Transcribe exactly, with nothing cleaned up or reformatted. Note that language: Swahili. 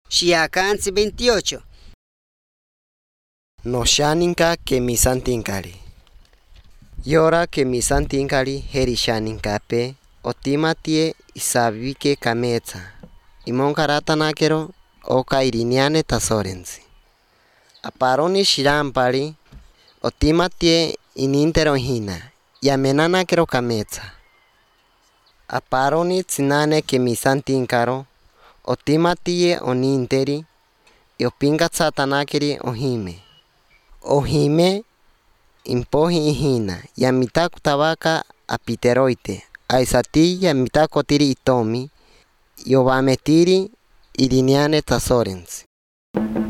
Xiacansi veintiocho. No shaninka que mi santinkali. Yora que mi santinkali heri shaninkape otimatie isabike kametsa. Imonkarata nakero oka iriniane tasorensi. Aparoni shirampari otimatie inintero hina. Yamenana kero kametsa. Aparoni tsinane que mi santinkaro otimatie oninteri yopinga tsatanakeri ohime. Ohime impohi ihina yamitaku tabaka apiteroite aisati yamitako tiri itomi yobametiri iriniane tasorensi.